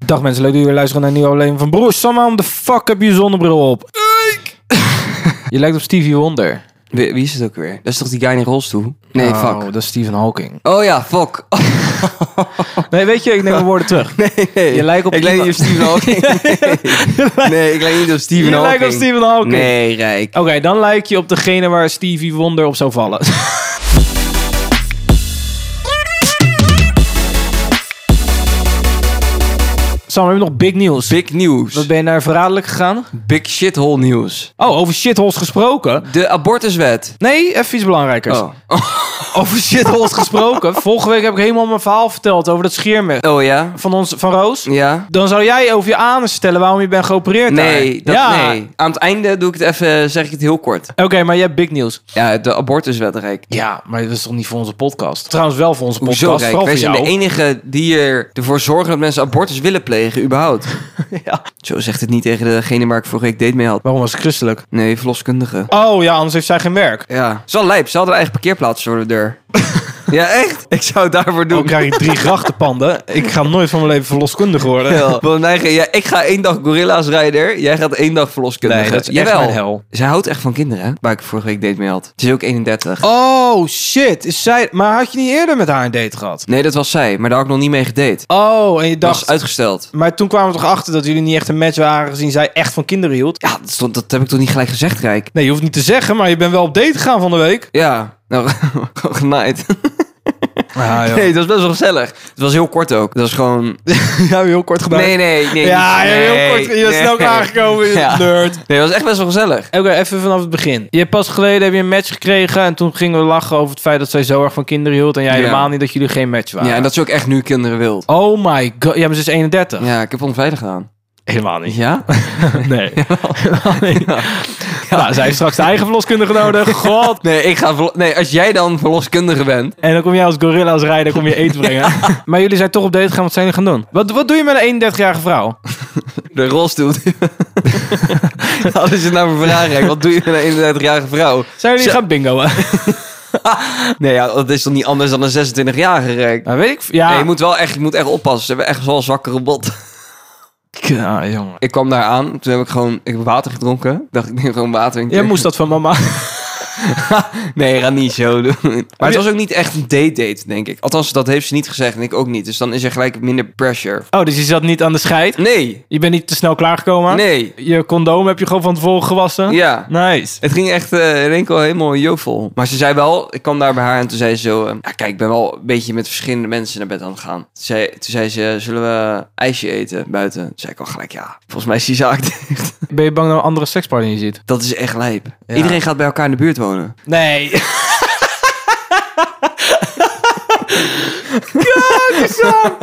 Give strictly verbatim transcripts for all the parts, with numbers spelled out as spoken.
Dag mensen, leuk dat jullie luisteren naar een nieuwe aflevering van Broers. Sam, waarom de fuck heb je je zonnebril op? Je lijkt op Stevie Wonder. Wie, wie is het ook weer? Dat is toch die guy in een rolstoel? Nee, oh, fuck. dat is Stephen Hawking. Oh ja, fuck. Nee, weet je, ik neem mijn woorden terug. Nee, nee. Je lijkt op ik lijk niet op Stephen Hawking. Nee, nee ik lijk niet op Stephen je Hawking. Je lijkt op Stephen Hawking. Nee, Rijk. Oké, okay, dan lijk je op degene waar Stevie Wonder op zou vallen. Sam, we hebben nog big nieuws. Big nieuws. Wat ben je naar verraderlijk gegaan? Big shithole nieuws. Oh, over shitholes gesproken. De abortuswet. Nee, even iets belangrijkers. Oh. Over shitholes gesproken. Vorige week heb ik helemaal mijn verhaal verteld over dat scheermes. Oh ja? Van ons, van Roos. Ja. Dan zou jij over je anus stellen waarom je bent geopereerd. Nee, dat, ja. nee. Aan het einde doe ik het even, zeg ik het heel kort. Oké, okay, maar jij hebt big nieuws. Ja, de abortuswet, Rijk. Ja, maar dat is toch niet voor onze podcast? Trouwens wel voor onze podcast. Hoezo, Rijk? Vooral Wij voor zijn jou. de enige die er ervoor zorgen dat mensen abortus willen plegen, überhaupt. Ja. Zo zegt het niet tegen degene waar ik vorige week date mee had. Waarom was het christelijk? Nee, verloskundige. Oh ja, anders heeft zij geen werk. Ja. Het is wel lijp. Ze hadden eigen parkeerplaats voor de deur. Ja, echt? Ik zou het daarvoor doen. Dan krijg ik drie grachtenpanden. Ik ga nooit van mijn leven verloskundige worden. Ja, want mij, ja, ik ga één dag gorilla's rijder. Jij gaat één dag verloskundige. Nee, dat is Jawel. echt mijn hel. Zij houdt echt van kinderen, hè? Waar ik vorige week date mee had. Ze is ook eenendertig. Oh, shit. Is zij... Maar had je niet eerder met haar een date gehad? Nee, dat was zij. Maar daar had ik nog niet mee gedate. Oh, en je Dat dacht... was uitgesteld. Maar toen kwamen we toch achter dat jullie niet echt een match waren, gezien zij echt van kinderen hield? Ja, dat, stond, dat heb ik toch niet gelijk gezegd, Rijk? Nee, je hoeft niet te zeggen, maar je bent wel op date gegaan van de week. Ja, nou, gewoon genaaid. Ja, joh. Nee, dat was best wel gezellig. Het was heel kort ook. Dat was gewoon... Ja, heel kort gedaan. Nee, nee, nee. Ja, nee, heel kort. Je bent nee. snel aangekomen, je Ja. nerd. Nee, dat was echt best wel gezellig. Oké, okay, even vanaf het begin. Je hebt pas geleden heb je een match gekregen en toen gingen we lachen over het feit dat zij zo erg van kinderen hield en jij Ja. helemaal niet, dat jullie geen match waren. Ja, en dat ze ook echt nu kinderen wil. Oh my god. Ja, maar ze is eenendertig. Ja, ik heb onveilig gedaan. Helemaal niet. Ja? Nee. Helemaal niet. Ja. Nou, zij heeft straks de eigen verloskundige nodig. God. Nee, ik ga verlo- nee, als jij dan verloskundige bent. En dan kom jij als gorilla's rijden, kom je eten brengen. Maar jullie zijn toch op date gegaan, wat zijn jullie gaan doen? Wat, wat doe je met een eenendertigjarige vrouw? De rolstoel. Dat is het nou voor vraag, Rijk. Wat doe je met een eenendertigjarige vrouw? Zijn jullie Zo- gaan bingoen? Nee, ja, dat is toch niet anders dan een zesentwintigjarige, Rijk? Nou, weet ik. Ja. Nee, je moet wel echt, je moet echt oppassen. Ze hebben echt wel zwakkere bot. Ja, jongen. Ik kwam daar aan. Toen heb ik gewoon ik heb water gedronken. Ik dacht, ik neem gewoon water. Jij moest dat van mama. Nee, ga niet zo doen. Maar het was ook niet echt een date-date, denk ik. Althans, dat heeft ze niet gezegd en ik ook niet. Dus dan is er gelijk minder pressure. Oh, dus je zat niet aan de scheid? Nee. Je bent niet te snel klaargekomen? Nee. Je condoom heb je gewoon van tevoren gewassen? Ja. Nice. Het ging echt uh, in één keer helemaal jovel. Maar ze zei wel, ik kwam daar bij haar en toen zei ze zo... Uh, ja, kijk, ik ben wel een beetje met verschillende mensen naar bed aan het gaan. Toen zei, toen zei ze, zullen we ijsje eten buiten? Toen zei ik al gelijk, ja, volgens mij is die zaak dicht. Ben je bang dat een andere sekspartner je ziet? Dat is echt lijp. Ja. Iedereen gaat bij elkaar in de buurt wonen. Nee. Kijk Sam.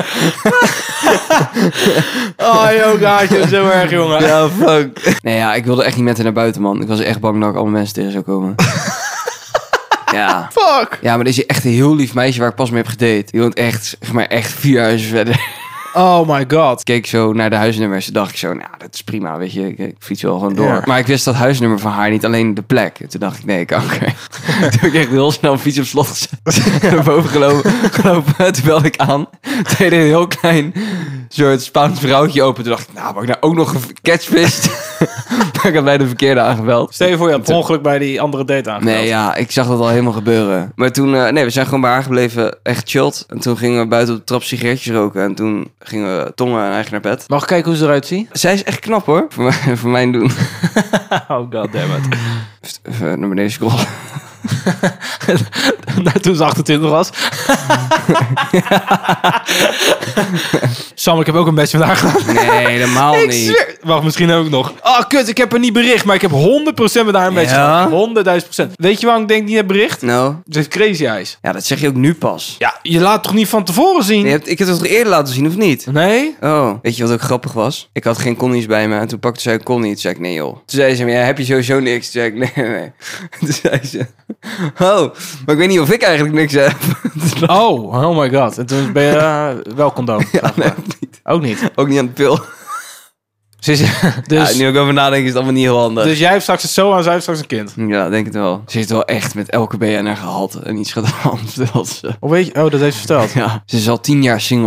Oh, joh, gaat je zo erg, jongen. Ja, fuck. Nee, ja, ik wilde echt niet met haar naar buiten, man. Ik was echt bang dat ik allemaal mensen tegen zou komen. Ja. Fuck. Ja, maar dit is echt een heel lief meisje waar ik pas mee heb gedate. Die woont echt, zeg maar, echt vier huizen verder. Oh my god. Ik keek zo naar de huisnummers. Toen dacht ik zo, nou, dat is prima, weet je. Ik, ik fiets wel gewoon door. Ja. Maar ik wist dat huisnummer van haar, niet alleen de plek. En toen dacht ik, nee, kanker. Toen heb ik echt heel snel een fiets op slot gezet. Naar boven gelopen. gelopen. Toen belde ik aan. Toen deed een heel klein soort Spaans vrouwtje open. Toen dacht ik, nou, mag ik nou ook nog een catchfist? Maar ik had bij de verkeerde aangebeld. Stel je voor je had per ongeluk bij die andere date aangebeld. Nee, ja, ik zag dat al helemaal gebeuren. Maar toen, uh, nee, we zijn gewoon bij haar gebleven, echt chilled. En toen gingen we buiten op de trap sigaretjes roken. En toen gingen we tongen en eigen naar bed. Mag ik kijken hoe ze eruit ziet? Zij is echt knap, hoor. Voor, mij, voor mijn doen. Oh god damn it. Even naar beneden scrollen. Toen ze achtentwintig was. Sam, ik heb ook een match met haar gehad. Nee, helemaal Ik niet. zweer. Wacht, misschien ook nog. Oh, kut, ik heb er niet bericht, maar ik heb honderd procent met haar een match Ja? gehad. honderdduizend procent. Weet je waarom ik denk niet heb bericht? Nou, Ze heeft crazy eyes. ja, dat zeg je ook nu pas. Ja, je laat toch niet van tevoren zien? Je hebt, ik heb het toch eerder laten zien, of niet? Nee? Oh, weet je wat ook grappig was? Ik had geen connies bij me en toen pakte zij een connie. Toen zei ik, nee joh. Toen zei ze, maar ja, heb je sowieso niks? Toen zei ik, nee, nee, nee. Toen zei ze, oh, maar ik weet niet of ik eigenlijk niks heb. Oh, oh my god. En toen ben je uh, wel condoom. Ja, nee, ook niet. Ook niet. Ook niet aan de pil. Dus, dus, Ja, nu ik over nadenk is het allemaal niet heel handig. dus jij hebt straks het zo en zij heeft straks een kind. Ja, denk het wel. Ze heeft wel echt met elke B N R gehad en iets gedaan. Vertelt ze. Hoe weet je? Oh, dat heeft ze verteld. Ja, ze is al tien jaar single.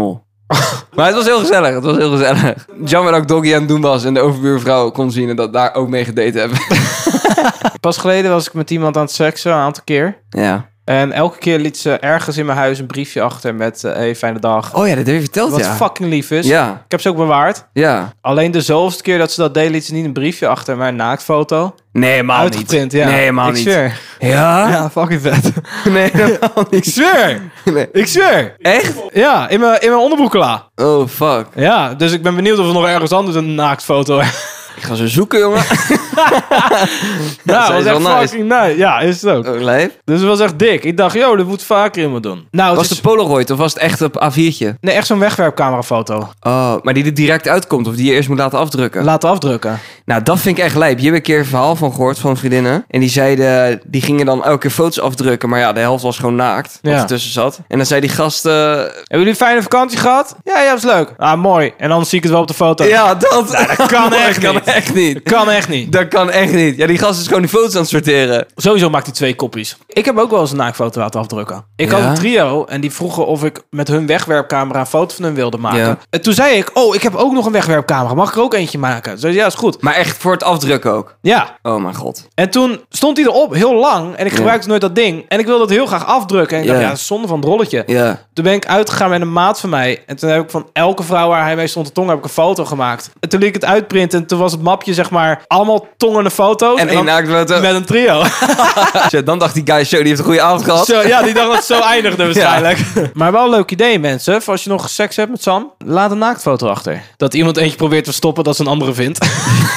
Maar het was heel gezellig, het was heel gezellig. Jammer dat ik doggy aan het doen was en de overbuurvrouw kon zien en dat daar ook mee gedate hebben. Pas geleden was ik met iemand aan het seksen, een aantal keer. Ja. En elke keer liet ze ergens in mijn huis een briefje achter met... Uh, hey, fijne dag. Oh ja, dat heb je verteld, Wat ja. fucking lief is. Ja. Ik heb ze ook bewaard. Ja. Alleen de zoveelste keer dat ze dat deed, liet ze niet een briefje achter, maar een naaktfoto. Nee, helemaal niet. Uitgeprint, ja. Nee, helemaal ik niet. Zweer. Ja? Ja, fucking vet. Nee, helemaal niet. Ik zweer. Nee. Ik zweer. Echt? Ja, in mijn, in mijn onderbroekela. Oh, fuck. Ja, dus ik ben benieuwd of er nog ergens anders een naaktfoto is. Ik ga zo zoeken, jongen. Nou, dat was wel echt nice. fucking nice. Ja, is het ook. Ook lijf. Dus het was echt dik. Ik dacht, joh, dat moet vaker iemand doen. Nou, het Was is... het Polaroid of was het echt op A viertje? Nee, echt zo'n wegwerpcamerafoto. Oh, maar die er direct uitkomt of die je eerst moet laten afdrukken? Laten afdrukken. Nou, dat vind ik echt lijp. Je hebt een keer een verhaal van gehoord van vriendinnen. En die zeiden, die gingen dan elke keer foto's afdrukken. Maar ja, de helft was gewoon naakt. Wat Ja. ertussen zat. En dan zei die gast... eh, Hebben jullie een fijne vakantie gehad? Ja, ja, was leuk. Ah, mooi. En dan zie ik het wel op de foto. ja, dat, dat kan echt dat kan niet. echt niet. Kan echt niet. Dat kan echt niet. Ja, die gast is gewoon die foto's aan het sorteren. Sowieso maakt hij twee kopjes. Ik heb ook wel eens een naaktfoto laten afdrukken. Ik Ja? had een trio en die vroegen of ik met hun wegwerpcamera een foto van hun wilde maken. Ja. En toen zei ik, oh, ik heb ook nog een wegwerpcamera. Mag ik er ook eentje maken? Ze zei, ja, is goed. Maar echt voor het afdrukken ook. Ja. Oh mijn god. En toen stond hij erop, heel lang. En ik Ja. gebruikte nooit dat ding. En ik wilde het heel graag afdrukken. En ik Ja. dacht, ja, dat is zonde van het rolletje. Ja. Toen ben ik uitgegaan met een maat van mij. En toen heb ik van elke vrouw waar hij mee stond te tongen, heb ik een foto gemaakt. En toen liet ik het uitprinten. En toen was het mapje, zeg maar, allemaal tongende foto's. En één dan naaktfoto. met een trio. Shit, dan dacht die guy, zo, die heeft een goede avond gehad. Zo, ja, die dacht dat het zo eindigde waarschijnlijk. Maar wel een leuk idee, mensen. Voor als je nog seks hebt met Sam, laat een naaktfoto achter. Dat iemand eentje probeert te stoppen dat ze een andere vindt.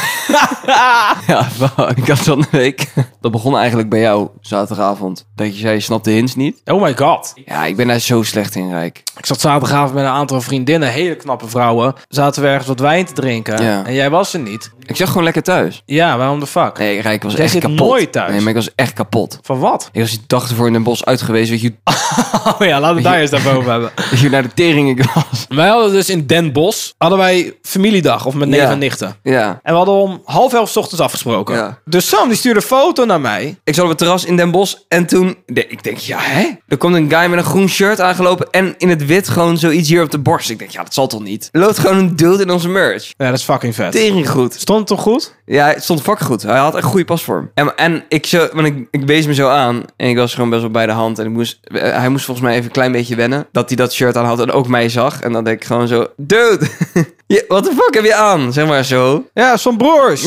Ja, wel, ik had van de week. Dat begon eigenlijk bij jou zaterdagavond. Dat je zei, je snapt de hints niet. Oh my god. Ja, ik ben daar zo slecht in, Rijk. Ik zat zaterdagavond met een aantal vriendinnen, hele knappe vrouwen. Zaten we ergens wat wijn te drinken. Ja. En jij was er niet. Ik zag gewoon lekker thuis. Ja, waarom de fuck? Nee, Rijk was Jij echt zit kapot. nooit thuis. Nee, maar ik was echt kapot. Van wat? Ik was die dag ervoor in Den Bosch uit geweest. Weet je, Oh ja, laten we het daar eens daarboven hebben. dat je naar de tering ik was. Wij hadden dus in Den Bosch, hadden wij familiedag of met neven Ja. en nichten. Ja. En we hadden om half elf 's ochtends afgesproken. Ja. Dus Sam die stuurde een foto naar mij. Ik zat op het terras in Den Bosch en toen... nee, ik denk, ja, hè? Er komt een guy met een groen shirt aangelopen en in het wit gewoon zoiets hier op de borst. Ik denk, ja, dat zal toch niet? Er loopt gewoon een dude in onze merch. Ja, dat is fucking vet. Tering goed. Stond het toch goed? Ja, het stond fucking goed. Hij had echt goede pasvorm. En, en ik, zo, want ik, ik wees me zo aan en ik was gewoon best wel bij de hand. En ik moest, hij moest volgens mij even een klein beetje wennen dat hij dat shirt aan had en ook mij zag. En dan denk ik gewoon zo, dude, wat de fuck heb je aan? Zeg maar zo. Ja, zo'n broers.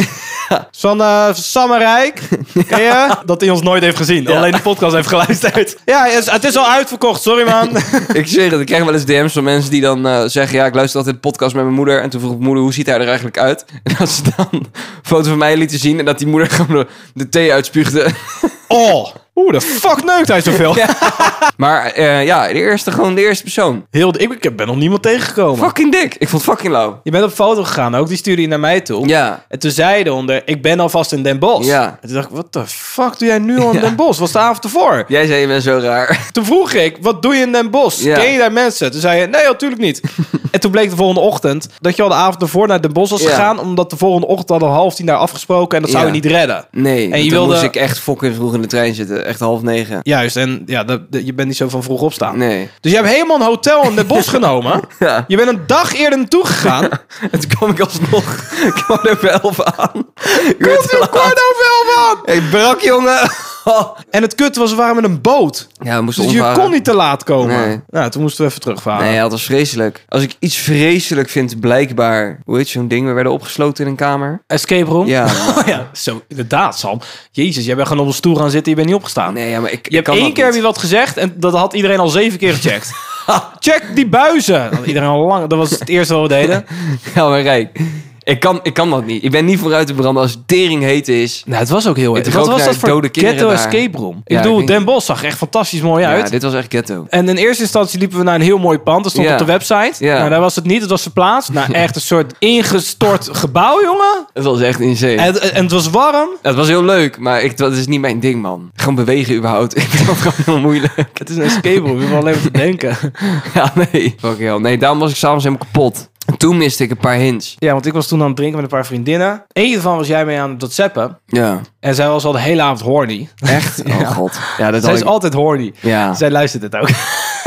Van uh, Sam en Rijk. Ken je? Dat hij ons nooit heeft gezien. Ja. Alleen de podcast heeft geluisterd. Ja, het is, het is al uitverkocht. Sorry, man. Ik zeg het, ik krijg wel eens D M's van mensen die dan uh, zeggen... ja, ik luister altijd de podcast met mijn moeder. En toen vroeg ik moeder, hoe ziet hij er eigenlijk uit? En dat ze dan een foto van mij lieten zien... en dat die moeder gewoon de, de thee uitspuugde. Oh. Oeh, de fuck neukt hij zoveel. Ja. Maar uh, ja, de eerste, gewoon de eerste persoon. Heel, ik, ik ben nog niemand tegengekomen. Fucking dik. Ik vond het fucking lauw. Je bent op foto gegaan ook. Die stuurde je naar mij toe. Ja. En toen zei je onder, ik ben alvast in Den Bosch. Ja. En toen dacht ik, wat de fuck doe jij nu al in Ja. Den Bosch? Was de avond ervoor? Jij zei, je bent zo raar. Toen vroeg ik, wat doe je in Den Bosch? Ja. Ken je daar mensen? Toen zei je, nee, natuurlijk niet. En toen bleek de volgende ochtend dat je al de avond ervoor naar Den Bosch was Ja. gegaan. Omdat de volgende ochtend hadden we half tien daar afgesproken. En dat zou Ja. je niet redden. Nee, En je toen wilde- moest ik echt fucking vroeg in de trein zitten. Echt half negen. Juist, en ja, dat, dat- je bent niet zo van vroeg opstaan. Nee. Dus je hebt helemaal een hotel in Den Bosch genomen. Ja. Je bent een dag eerder naartoe gegaan. En toen kwam ik alsnog kwart over elf aan. Ik werd Komt te er laat. kwart over elf aan? Ik brak, jongen. En het kut was, we waren met een boot. Ja, we moesten Dus je omvaren. kon niet te laat komen. Nee. Nou, toen moesten we even terugvaren. Nee, ja, dat was vreselijk. Als ik iets vreselijk vind, blijkbaar... Hoe heet zo'n ding? We werden opgesloten in een kamer. Escape room? Ja. Oh ja, zo, inderdaad, Sam. Jezus, jij bent gewoon op een stoel gaan zitten, je bent niet opgestaan. Nee, ja, maar ik, Je hebt kan één dat keer niet. heb je wat gezegd en dat had iedereen al zeven keer gecheckt. Check die buizen! Dat had iedereen al lang. Dat was het eerste wat we deden. Ja, maar kijk. Ik kan, ik kan dat niet. Ik ben niet vooruit te branden als het tering heet is. Nou, het was ook heel Het erg. rook Wat was naar dat voor dode kinderen ghetto daar. escape room? Ik Ja, bedoel, ik Den Bosch zag er echt fantastisch mooi Ja, uit. dit was echt ghetto. En in eerste instantie liepen we naar een heel mooi pand. Dat stond Ja. op de website. Ja. Nou, daar was het niet. Het was verplaatst naar echt een soort ingestort gebouw, jongen. Het was echt insane. En, en, en het was warm. Het was heel leuk, maar ik, dat is niet mijn ding, man. Gewoon bewegen überhaupt. Ik vind dat gewoon heel moeilijk. Het is een escape room. Je wil alleen maar te denken. Ja, nee. Fuck hell. Nee, daarom was ik s'avonds helemaal kapot. En toen miste ik een paar hints. Ja, want ik was toen aan het drinken met een paar vriendinnen. Eén daarvan was jij mee aan het zappen. Ja. En zij was al de hele avond horny. Echt? Oh god. Ja, dat Zij had is ik... altijd horny. Ja. Zij luistert het ook.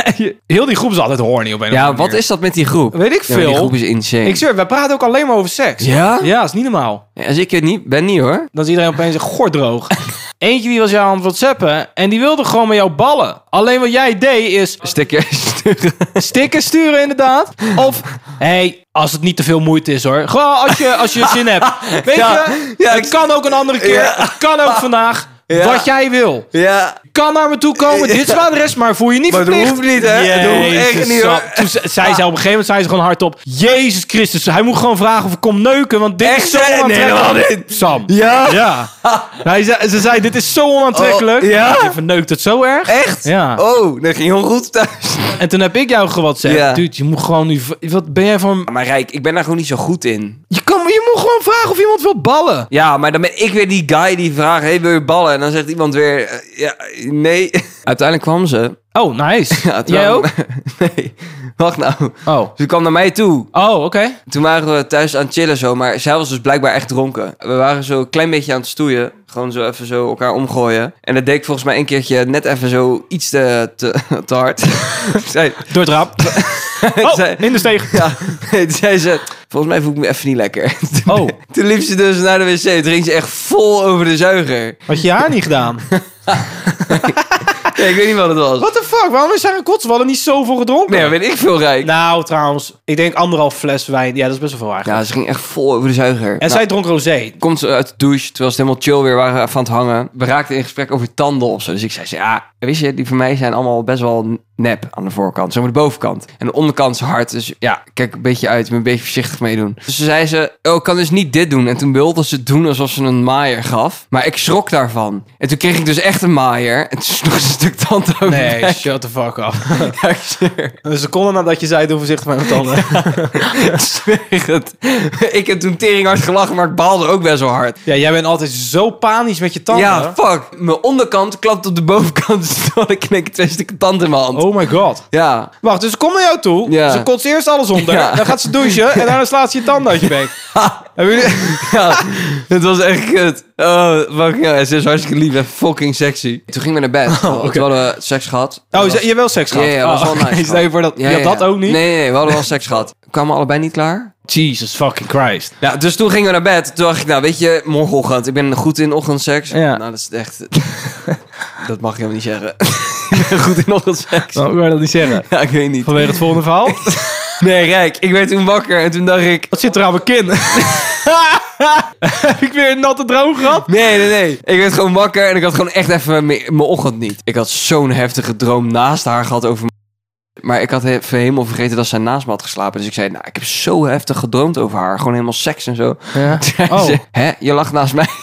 Heel die groep is altijd horny op een of Ja, andere wat manier. is dat met die groep? Weet ik Ja, maar die veel. groep is insane. Ik zweer, wij praten ook alleen maar over seks. Ja? Ja, dat is niet normaal. Ja, als ik het niet ben, niet hoor. Dan is iedereen opeens gordroog. Eentje die was jou aan het whatsappen en die wilde gewoon met jou ballen. Alleen wat jij deed is Sticker sturen. stickers sturen inderdaad. Of, hey, als het niet te veel moeite is hoor. Gewoon als je, als je zin hebt. Weet Ja, je, ja, het ik- kan ook een andere keer. Ja. Het kan ook vandaag. Ja. Wat jij wil. Ja. Kan naar me toe komen. Dit is mijn adres, maar voel je niet Maar dat verplicht. hoeft niet, hè? Dat hoeft echt Jezus, niet, hoor. Sam. Toen ze- zei ze op een gegeven moment zei ze gewoon hardop. Jezus Christus, hij moet gewoon vragen of ik kom neuken. Want dit Echt? is zo Nee, onaantrekkelijk. helemaal niet. Sam. Ja? Ja. Hij zei, ze zei, dit is zo onaantrekkelijk. Oh, ja? Je verneukt het zo erg. Echt? Ja. Oh, dat ging heel goed thuis. En toen heb ik jou gewhatsappt. Ja. Dude, je moet gewoon nu... Wat ben jij van... Maar Rijk, ik ben daar gewoon niet zo goed in. Je, kan, je moet gewoon vragen of iemand wil ballen. Ja, maar dan ben ik weer die guy die vraagt, hey, wil je ballen? En dan zegt iemand weer, eh, ja, nee. Uiteindelijk kwam ze. Oh, nice. Ja, toen Jij kwam- ook? Nee, wacht nou. Oh. Ze kwam naar mij toe. Oh, oké. Toen waren we thuis aan het chillen zo, maar zij was dus blijkbaar echt dronken. We waren zo een klein beetje aan het stoeien. Gewoon zo even zo elkaar omgooien. En dat deed ik volgens mij een keertje net even zo iets te, te, te hard. Zij, Door het rap. Oh, zij- in de steeg. ja, nee, toen zei ze, volgens mij voel ik me even niet lekker. Oh. Toen liep ze dus naar de wc. Toen ging ze echt vol over de zuiger. Had je je haar niet gedaan? Ja, ik weet niet wat het was. What the fuck? Waarom is zij een kots? We hadden niet zoveel gedronken. Nee, weet ik veel, Rijk. Nou, trouwens. Ik denk anderhalf fles wijn. Ja, dat is best wel veel eigenlijk. Ja, ze ging echt vol over de zuiger. En Nou, zij dronk rosé. komt ze uit de douche, terwijl ze helemaal chill weer waren even aan het hangen. We raakten in gesprek over tanden of zo. Dus ik zei, ze, ja, weet je, die van mij zijn allemaal best wel nep aan de voorkant. Zo maar de bovenkant. En de onderkant is hard. Dus ja, kijk een beetje uit. Ik ben een beetje voorzichtig mee doen. Dus toen zei ze, oh, ik kan dus niet dit doen. En toen wilde ze het doen alsof ze een maaier gaf. Maar ik schrok daarvan. En toen kreeg ik dus echt een maaier. En toen sloeg ze een stuk tand over. Nee, mij. shut the fuck up. Ja, ik zweer. Een seconde nadat je zei, doe voorzichtig met mijn tanden. Ik zweer het. Ik heb toen tering hard gelachen, maar ik baalde ook best wel hard. Ja, jij bent altijd zo panisch met je tanden. Ja, fuck. Mijn onderkant klapt op de bovenkant. Dus toen ik knik twee stukken tand in mijn hand. Oh my god. Ja. Wacht, dus ze komt naar jou toe. Ja. Ze kotst eerst alles onder. Ja. Dan gaat ze douchen. En daarna slaat ze je tanden uit je bek. Hebben jullie... Ja, het was echt kut. Oh, fuck ja. Ze is hartstikke lief en fucking sexy. Toen gingen we naar bed. Oh, oké. Toen hadden we seks gehad. Oh, Dat je hebt wel seks gehad? Ja, ja, was Oh, wel oké. nice. Stel je voor dat... Ja, je had ja, dat ja. ook niet? Nee, nee, nee, we hadden wel seks gehad. We kwamen allebei niet klaar. Jesus fucking Christ. Ja, dus toen gingen we naar bed. Toen dacht ik, nou weet je, morgenochtend. Ik ben goed in ochtendseks. Ja. Nou, dat is echt... dat mag ik helemaal niet zeggen. Ik ben goed in ochtendseks. Nou, ik wil dat niet zeggen. Ja, ik weet niet. Vanwege het volgende verhaal. Nee, Rijk, ik werd toen wakker en toen dacht ik... Wat zit er aan mijn kin? Heb ik weer een natte droom gehad? Nee, nee, nee. Ik werd gewoon wakker en ik had gewoon echt even mijn mijn ochtend niet. Ik had zo'n heftige droom naast haar gehad over... Maar ik had even helemaal vergeten dat zij naast me had geslapen. Dus ik zei, nou, ik heb zo heftig gedroomd over haar. Gewoon helemaal seks en zo. Ja. Toen zei Oh. ze, hè, je lag naast mij.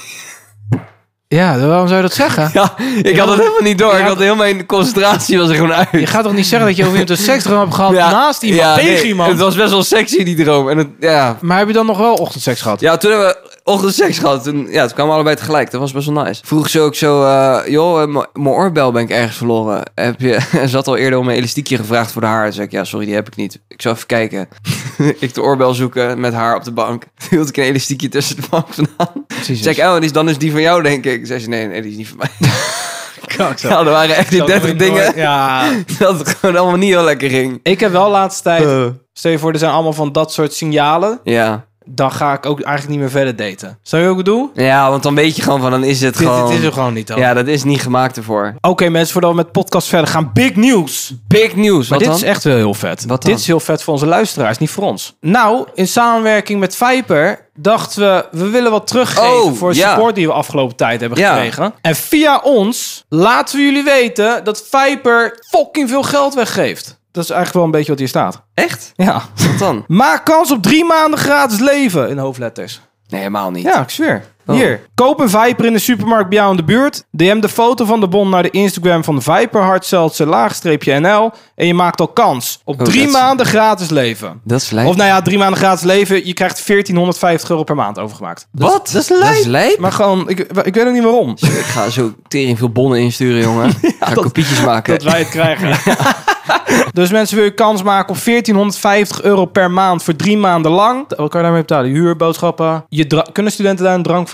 Ja, waarom zou je dat zeggen? Ja, ik had het helemaal niet door. Ik had heel mijn concentratie was er gewoon uit. Je gaat toch niet zeggen dat je over iemand een seksdroom hebt gehad Ja, naast iemand, ja, tegen nee, iemand? Het was best wel sexy, die droom. En het, ja. Maar heb je dan nog wel ochtendseks gehad? Ja, toen hebben we ochtendseks gehad. Toen, ja, toen kwamen we allebei tegelijk. Dat was best wel nice. Vroeg ze ook zo, eh, joh, eh, m- mijn oorbel ben ik ergens verloren. Heb je, ze had al eerder om een elastiekje gevraagd voor de haar. Toen zei ik, ja, sorry, die heb ik niet. Ik zou even kijken. Ik de oorbel zoeken met haar op de bank. Toen hield ik een elastiekje tussen de bank vandaan. Toen zei ik, oh, die is, dan is die van jou, denk ik. Zei ze, nee, nee, die is niet van mij. Ja, er waren echt die dertig dingen Ja. dat het gewoon allemaal niet heel lekker ging. Ik heb wel de laatste tijd... Stel je voor, er zijn allemaal van dat soort signalen. Ja. Dan ga ik ook eigenlijk niet meer verder daten. Zou je ook bedoel? Ja, want dan weet je gewoon van, dan is het Dit, gewoon... dit is er gewoon niet dan. Ja, dat is niet gemaakt ervoor. Oké mensen, voordat we met podcast verder gaan. Big nieuws. Big news, Maar wat dit dan? is echt wel heel vet. Wat dan? Dit is heel vet voor onze luisteraars, niet voor ons. Nou, in samenwerking met Viper dachten we... we willen wat teruggeven Oh, voor de ja. support die we afgelopen tijd hebben Ja. gekregen. En via ons laten we jullie weten dat Viper fucking veel geld weggeeft. Dat is eigenlijk wel een beetje wat hier staat. Echt? Ja. Wat dan? Maak kans op drie maanden gratis leven in hoofdletters. Nee, helemaal niet. Ja, ik zweer. Oh. Hier. Koop een Viper in de supermarkt bij jou in de buurt. D M de foto van de bon naar de Instagram van Viper Hardseltzer laagstreepje N L. En je maakt al kans op Oh, drie dat is- maanden gratis leven. Dat is lijp. Of nou ja, drie maanden gratis leven. Je krijgt veertienhonderdvijftig euro per maand overgemaakt. Dat Wat? is- Dat is lijp. Dat is lijp? Maar gewoon, ik, ik weet ook niet waarom. Ik ga zo tering veel bonnen insturen, jongen. Ga dat- kopietjes maken. Dat wij het krijgen. Dus mensen, wil je kans maken op veertienhonderdvijftig euro per maand voor drie maanden lang. Wat kan je daarmee betalen? Huur, boodschappen. Je dra- Kunnen studenten daar een drank van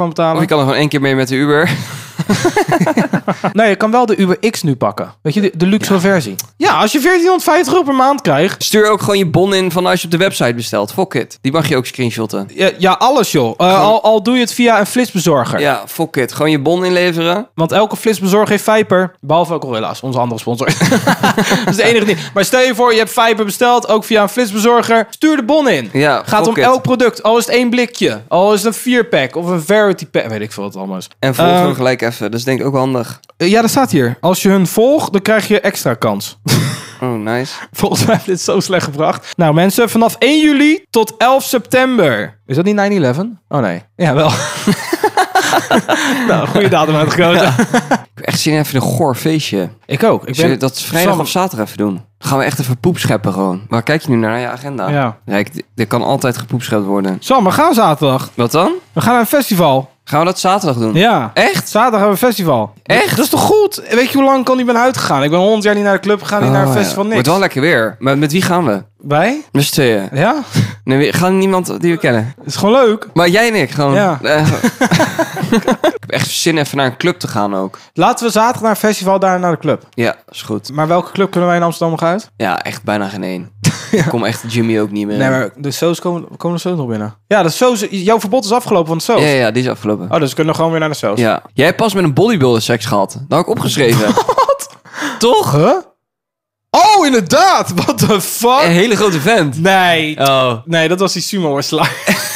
kan betalen. Of je kan er gewoon één keer mee met de Uber. Nee, je kan wel de Uber X nu pakken. Weet je, de, de luxe ja. versie. Ja, als je veertienhonderdvijftig euro per maand krijgt. Stuur ook gewoon je bon in van als je op de website bestelt. Fuck it. Die mag je ook screenshotten. Ja, ja alles joh. Uh, al, al doe je het via een flitsbezorger. Ja, fuck it. Gewoon je bon inleveren. Want elke flitsbezorger heeft Viper. Behalve ook Gorilla's, onze andere sponsor. Dat is de enige ding. Maar stel je voor, je hebt Viper besteld. Ook via een flitsbezorger. Stuur de bon in. Ja, gaat om it. elk product. Al is het één blikje. Al is het een vier pack of een Verity pack. Weet ik veel wat het allemaal is. En volg uh, hem gelijk even. Dat is denk ik ook handig. Ja, dat staat hier. Als je hun volgt, dan krijg je extra kans. Oh, nice. Volgens mij heeft dit zo slecht gebracht. Nou mensen, vanaf één juli tot elf september. Is dat niet nine eleven? Oh nee. Ja, wel. Nou, goede datum uitgekozen. Ja. Ik heb echt zin in even een goor feestje. Ik ook. Ik ben... Dat vrijdag Sam... of zaterdag even doen. Dan gaan we echt even poep scheppen gewoon. Waar kijk je nu naar je agenda? Ja. Ja, ik, er kan altijd gepoepschept worden. Sam, we gaan zaterdag. Wat dan? We gaan naar een festival. Gaan we dat zaterdag doen? Ja. Echt? Zaterdag hebben we een festival. Echt? Dat is toch goed? Weet je hoe lang ik al niet ben uitgegaan? Ik ben honderd jaar niet naar de club gegaan, niet oh, naar een festival, niks. Wordt wel lekker weer. Maar met wie gaan we? Wij? Met z'n tweeën. Ja? Nee, gaan niemand die we kennen. Het is gewoon leuk. Maar jij en ik gewoon. Ja. Uh, ik heb echt zin even naar een club te gaan ook. Laten we zaterdag naar een festival, daar naar de club. Ja, is goed. Maar welke club kunnen wij in Amsterdam nog uit? Ja, echt bijna geen één. Ja. Ik kom echt Jimmy ook niet meer. Nee, maar de shows komen, komen de shows nog binnen. Ja, de shows, jouw verbod is afgelopen van de shows. Ja, ja, die is afgelopen. Oh, dus we kunnen gewoon weer naar de shows. Ja. Jij hebt pas met een bodybuilder seks gehad. Dat had ik opgeschreven. Wat? Toch? Huh? Oh, inderdaad. What the fuck? Een hele grote vent. Nee. Oh. Nee, dat was die sumo-worstelaar.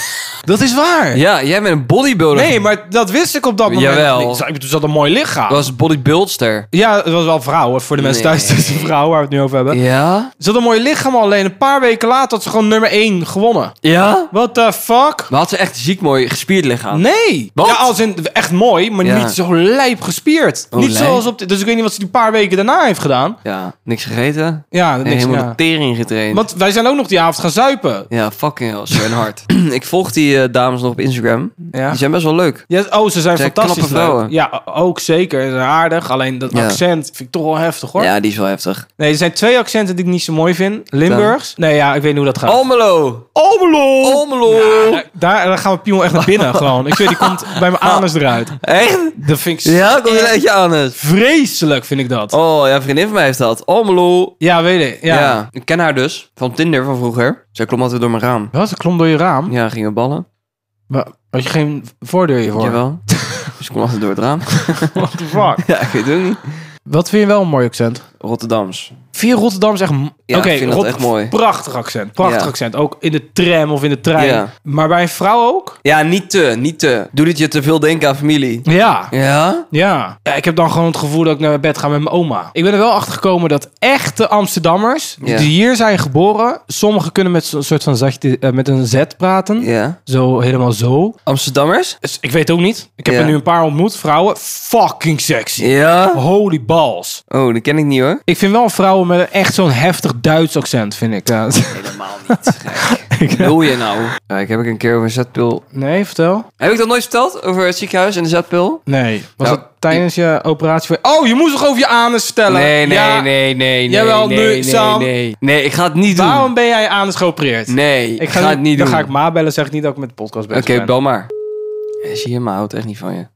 Dat is waar. Ja, jij bent een bodybuilder. Nee, maar dat wist ik op dat moment. Jawel. niet. Ik bedoel, dat een mooi lichaam. Dat was een bodybuildster. Ja, het was wel vrouwen. Voor de mensen Nee. thuis, het is een vrouw waar we het nu over hebben. Ja? Ze had een mooi lichaam, alleen een paar weken later had ze gewoon nummer één gewonnen. Ja? What the fuck? Maar had ze echt ziek mooi gespierd lichaam? Nee. Wat? Ja, als in echt mooi, maar Ja. niet zo lijp gespierd. Oh, niet lijp? zoals op de, dus ik weet niet wat ze die paar weken daarna heeft gedaan. Ja, niks gegeten. Ja, En niks. helemaal Ja. de tering getraind. Want wij zijn ook nog die avond gaan zuipen. Ja, fucking hell, zo hard. Ik volg die uh, dames nog op Instagram. Ja. Die zijn best wel leuk. Ja, oh, ze zijn Zijn fantastisch knappe vrouwen. leuk. Ja, ook zeker. Ze zijn aardig. Alleen dat Ja. accent vind ik toch wel heftig, hoor. Ja, die is wel heftig. Nee, er zijn twee accenten die ik niet zo mooi vind. Limburgs. Nee, ja, ik weet niet hoe dat gaat. Almelo! Almelo! Almelo! Ja, daar, daar gaan we piemel echt naar binnen gewoon. Ik weet, die komt bij mijn anus eruit. Echt? Dat vind ik Ja, komt echt een uit je anus. vreselijk, vind ik dat. Oh, ja, een vriendin van mij heeft dat. Almelo! Ja, weet ik. Ja. Ja. Ik ken haar dus. Van Tinder van vroeger. Zij klom altijd door mijn raam. Wat? Dat klom door je raam? Ja, gingen ballen. Maar had je geen voordeur hiervoor? Jawel. Dus ik kom altijd door het raam. What the fuck? Ja, ik weet het ook niet. Wat vind je wel een mooi accent? Rotterdams. Vind je Rotterdams echt... m- Ja, Oké, ik vind dat Rot- echt mooi. Prachtig accent. Prachtig Ja. accent. Ook in de tram of in de trein. Ja. Maar bij een vrouw ook? Ja, niet te, niet te. Doe dit je te veel denken aan familie. Ja. Ja? Ja. Ja, ik heb dan gewoon het gevoel dat ik naar bed ga met mijn oma. Ik ben er wel achter gekomen dat echte Amsterdammers, Ja. die hier zijn geboren, sommigen kunnen met zo'n soort van zachtje, uh, met een Z praten. Ja. Zo, helemaal zo. Amsterdammers? Dus ik weet ook niet. Ik heb Ja. er nu een paar ontmoet. Vrouwen, fucking sexy. Ja. Holy balls. Oh, dat ken ik niet hoor. Ik vind wel vrouwen met een echt zo'n heftig Duits accent, vind ik. Ja. Helemaal niet. Gek. Wil je nou? Ja, ik heb ik een keer over een zetpil. Nee, vertel. Heb ik dat nooit verteld? Over het ziekenhuis en de zetpil? Nee. Was Nou, dat tijdens je operatie? Voor... Oh, je moest toch over je anus vertellen? Nee, nee, Ja. nee, nee, nee. Jawel, nee, nu, nee, Sam. nee. Nee, ik ga het niet doen. Waarom ben jij anus geopereerd? Nee, ik ga, nu- het niet dan doen. ga ik Ma bellen, zeg ik niet dat ik met de podcast bezig Oké, ben. bel maar. Ja, zie je, maar houdt echt niet van je.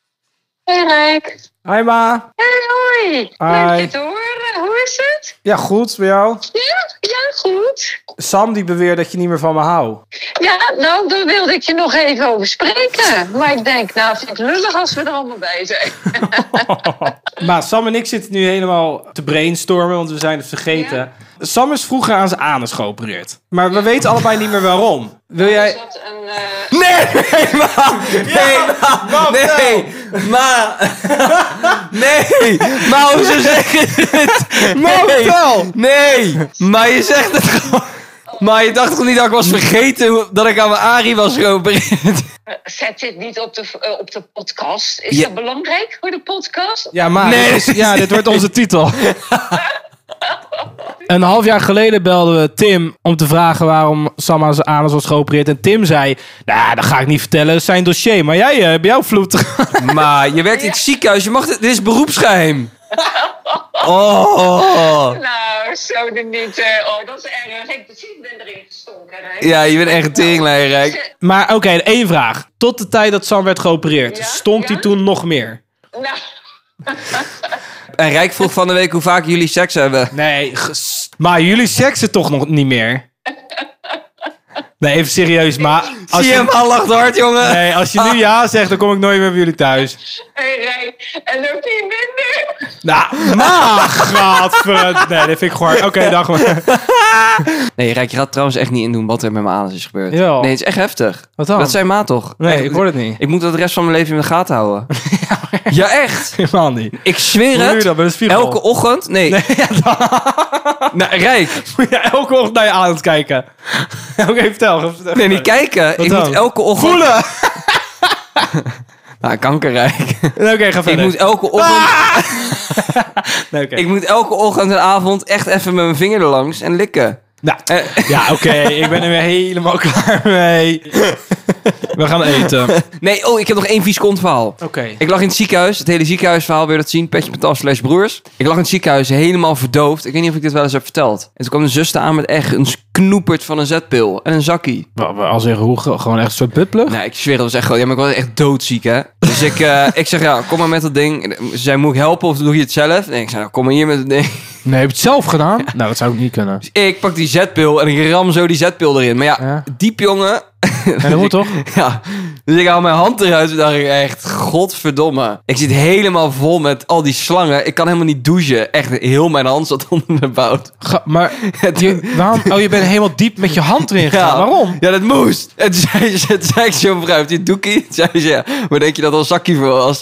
Hey Rijk. Hi Ma. Hey, hoi. Hi. Leuk je te horen. Hoe is het? Ja, goed bij jou. Ja, ja, goed. Sam die beweert dat je niet meer van me houdt. Ja, nou, daar wilde ik je nog even over spreken. Maar ik denk, nou, vind ik het lullig als we er allemaal bij zijn. Maar Sam en ik zitten nu helemaal te brainstormen, want we zijn het vergeten. Ja? Sam is vroeger aan zijn anus geopereerd. Maar we weten allebei niet meer waarom. Wil jij... Is dat een... eh, Nee, nee, ma! Nee, ma! Nee, ma! Nee! Ma, hoezo zeg je dit? Ma, vertel! Nee! Maar je zegt het gewoon... Maar je dacht toch niet dat ik was vergeten hoe- dat ik aan mijn Arie was geopereerd? Zet dit niet op de, eh, op de podcast. Is Ja. dat belangrijk voor de podcast? Ja, maar Nee. dit, is, ja, dit wordt onze titel. Een half jaar geleden belden we Tim om te vragen waarom Sam aan zijn anus was geopereerd. En Tim zei, nou, dat ga ik niet vertellen, dat is zijn dossier. Maar jij, uh, bij jou vloed. Maar je werkt in het ziekenhuis, je mag dit, dit is beroepsgeheim. Oh. Nou, zo de niet. Uh, oh, dat is erg. Ik precies ben erin gestonken. Hè? Ja, je bent echt een teringleier, Rijk. Maar oké, okay, één vraag. Tot de tijd dat Sam werd geopereerd, Ja? stonk hij Ja? toen nog meer? Nou... En Rijk vroeg van de week hoe vaak jullie seks hebben. Nee, ges- maar jullie seksen toch nog niet meer? Nee, even serieus, maar... Als Zie je hem al lacht hard, jongen? Nee, als je nu ja zegt, dan kom ik nooit meer bij jullie thuis. Hey, Rijk. En loopt hij minder? Nou, maar, gadver... Nee, dat vind ik gewoon... Oké, okay, dag maar. Nee, Rijk, je gaat trouwens echt niet indoen wat er met mijn anus is gebeurd. Jawel. Nee, het is echt heftig. Wat dan? Dat zei Ma toch? Nee, Echt, ik hoor het niet. Ik moet dat de rest van mijn leven in de gaten houden. Ja, echt. Helemaal niet. Ik zweer Hoe doe je het. dat bij de spiegel? Elke ochtend... Nee. Nee, ja, dan... Nou, Rijk. Moet je elke ochtend naar je aan het kijken. Oké, okay, vertel. vertel. Nee, niet kijken. Wat ik dan? moet elke ochtend... Voelen! Nou, kankerrijk. Oké, okay, ga Ik verder. moet elke ochtend... Ah! Nee, oké. Ik moet elke ochtend en avond echt even met mijn vinger erlangs en likken. Nou, Eh, ja, oké. Okay, ik ben er weer helemaal klaar mee. We gaan eten. Oké. nee, oh, ik heb nog één vies kontverhaal. Ik lag in het ziekenhuis. Het hele ziekenhuisverhaal, wil je dat zien? Petje met af slash broers. Ik lag in het ziekenhuis helemaal verdoofd. Ik weet niet of ik dit wel eens heb verteld. En toen kwam de zuster aan met echt een knoepert van een zetpil. En een zakkie. Als in hoe, gewoon echt een soort buttplug? Nee, ik zweer, dat was echt gewoon... Ja, maar ik was echt doodziek, hè. Dus ik, uh, ik zeg, ja, kom maar met dat ding. Ze zei, moet ik helpen of doe je het zelf? Nee, ik zei, nou, kom maar hier met het ding. Nee, heb je het zelf gedaan? Nou, dat zou ik niet kunnen. Dus ik pak die zetpil en ik ram zo die zetpil erin. Maar ja, Ja. diep, jongen. En dat moet toch? Ja, dus ik haal mijn hand eruit en dacht ik echt, godverdomme. Ik zit helemaal vol met al die slangen. Ik kan helemaal niet douchen. Echt, heel mijn hand zat onder de bout. Ga, maar je, waarom? Oh, je bent helemaal diep met je hand erin gegaan. Ja, Waarom? Ja, dat moest. En toen zei, ze, toen zei ik zo mevrouw, heeft die doekie? Toen zei ze, ja, maar denk je dat er een zakje voor was?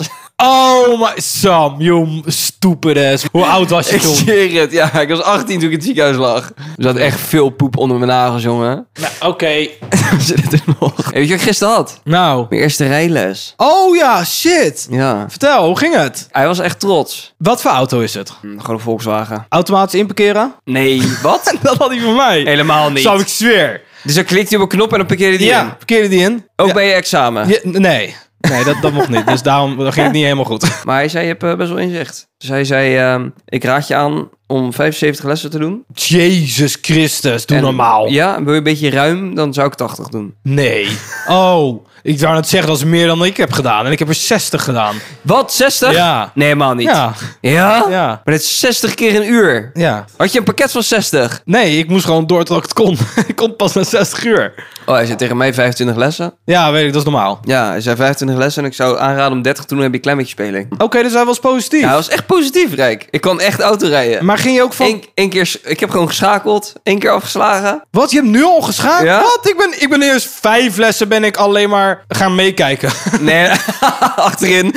Oh, my Sam, you stupid ass. Hoe oud was je Ik toen? zweer het, ja, ik was achttien toen ik in het ziekenhuis lag. Er zat echt veel poep onder mijn nagels, jongen. Nou, oké. Okay. Zit er nog. Hey, weet je wat ik gisteren had? Nou. Mijn eerste rijles. Oh ja, shit. Ja. Vertel, hoe ging het? Hij was echt trots. Wat voor auto is het? Hm, gewoon een Volkswagen. Automatisch inparkeren? Nee, wat? Dat had hij van mij. Helemaal niet. Zou ik zweer. Dus dan klikt hij op een knop en dan parkeerde hij Ja, in. parkeerde die in. Ook Ja. bij je examen. Ja, nee. Nee, dat, dat mocht niet. Dus daarom dat ging het niet helemaal goed. Maar hij zei, je hebt uh, best wel inzicht. Dus hij zei, uh, ik raad je aan om vijfenzeventig lessen te doen. Jezus Christus, doe En, normaal. Ja, wil je een beetje ruim, dan zou ik tachtig doen. Nee. Oh, ik zou net zeggen, dat is meer dan ik heb gedaan. En ik heb er zestig gedaan. Wat, zestig? Ja. Nee, helemaal niet. Ja. Ja? Ja. Maar dat is zestig keer een uur. Ja. Had je een pakket van zestig? Nee, ik moest gewoon door tot ik het kon. Ik kon pas na zestig uur. Oh, hij zei tegen mij vijfentwintig lessen. Ja, weet ik, dat is normaal. Ja, hij zei vijfentwintig lessen en ik zou aanraden om dertig te doen, heb je een klein beetje speling. Oké, okay, dus hij was positief. Ja, hij was echt positief, Rijk. Ik kon echt auto rijden. Maar ging je ook van... Eén, één keer, ik heb gewoon geschakeld, één keer afgeslagen. Wat, je hebt nu al geschakeld? Ja? Wat? Ik ben, ik ben eerst vijf lessen ben ik alleen maar gaan meekijken. Nee, achterin.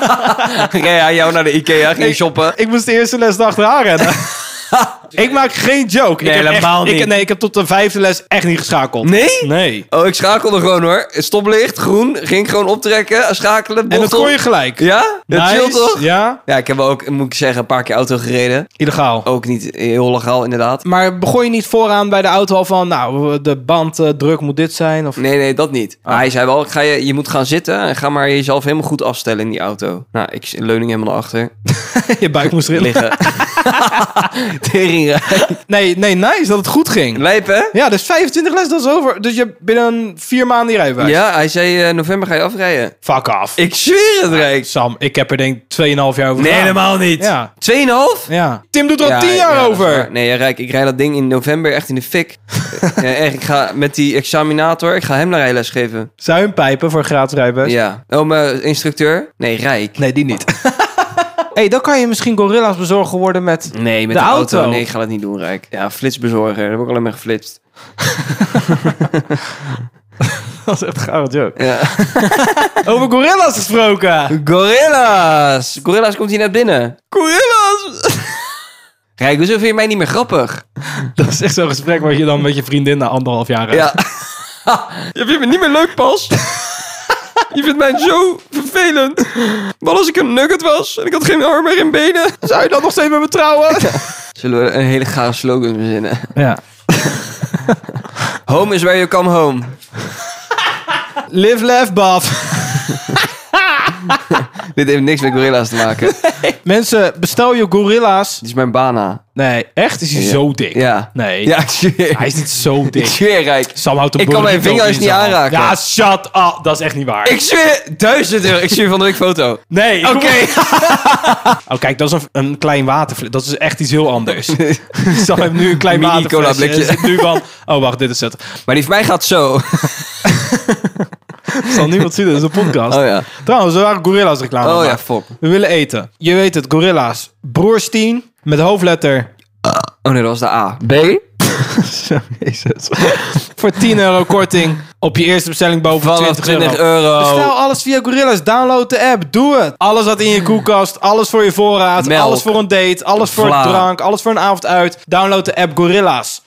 Reed hij jou naar de Ikea, ging Ik- shoppen. Ik moest de eerste les achteraan rennen. Ik maak geen joke. Nee, ik heb helemaal echt, niet. Ik, nee, ik heb tot de vijfde les echt niet geschakeld. Nee? Nee. Oh, ik schakelde gewoon hoor. Stoplicht, groen, ging gewoon optrekken, schakelen, En dat bochtel. kon je gelijk. Ja? Dat Nice. chill toch? Ja. Ja, ik heb ook, moet ik zeggen, een paar keer auto gereden. Illegaal. Ook niet heel legaal, inderdaad. Maar begon je niet vooraan bij de auto al van... Nou, de banddruk moet dit zijn? Of... Nee, nee, dat niet. Maar hij zei wel, ik ga je, je moet gaan zitten en ga maar jezelf helemaal goed afstellen in die auto. Nou, ik leuning helemaal naar achter. Je buik moest erin Liggen. Teringrijk. Nee, nee, nice dat het goed ging. Lijp, hè? Ja, dus vijfentwintig les, dat is over. Dus je hebt binnen vier maanden die rijbewijs. Ja, hij zei uh, november ga je afrijden. Fuck af. Ik zweer het, Rijk. Sam, ik heb er denk ik tweeënhalf jaar over Nee, gedaan. helemaal niet. Ja. Tweeënhalf? Ja. Tim doet er al Ja, tien jaar ja, dat is over. waar. Nee, Rijk, ik rijd dat ding in november echt in de fik. Ja, echt, ik ga met die examinator, ik ga hem naar rijles geven. Zuinpijpen voor gratis rijbewijs. Ja. Oh, mijn instructeur? Nee, Rijk. Nee, die niet. hey, dan kan je misschien gorilla's bezorgen worden met... Nee, met De de, auto. auto. Nee, ik ga dat niet doen, Rijk. Ja, flitsbezorger. Daar heb ik alleen maar geflitst. Dat is echt een gouden joke. Ja. Over gorilla's gesproken. Gorilla's! Gorilla's komt hier net binnen. Gorilla's! Rijk, hoezo vind je mij niet meer grappig? Dat is echt zo'n gesprek wat je dan met je vriendin na anderhalf jaar hebt. Ja. Je vindt me niet meer leuk, Pas. Je vindt mij zo vervelend. Maar als ik een nugget was en ik had geen armen en benen... Zou je dan nog steeds met me trouwen? Zullen we een hele gave slogan verzinnen? Ja. Home is where you come home. Live, laugh, buff. Dit heeft niks met gorilla's te maken. Mensen, bestel je gorilla's. Dit is mijn bana. Nee, echt? Is hij Ja. zo dik? Ja. Nee. Ja, ik zweer. Hij is niet zo Ik dik. zweer, Rijk. Sam houdt een Ik kan mijn burrito vingers in niet zijn hand. aanraken. Ja, shut up. Dat is echt niet waar. Ik zweer, duizend euro. Ik stuur van de week foto. Nee. Oké. Oh, kijk, dat is een, een klein waterfles. Dat is echt iets heel anders. Sam heeft nu een klein Mini waterflesje. cola blikje. En zit nu van... Oh, wacht, dit is het. Maar die van mij gaat zo. Zal niemand zien, dat is een podcast. Oh ja. Trouwens, we waren gorilla's reclame aan Oh het ja, maken. fop. We willen eten. Je weet het, gorilla's. Broerstien met hoofdletter... Oh nee, dat was de A. B? Jezus. Voor tien euro korting op je eerste bestelling boven Vanaf twintig twintig euro. euro. Bestel alles via Gorilla's. Download de app. Doe het. Alles wat in je koelkast. Alles voor je voorraad. Melk. Alles voor een date. Alles voor Vla. drank. Alles voor een avond uit. Download de app Gorilla's.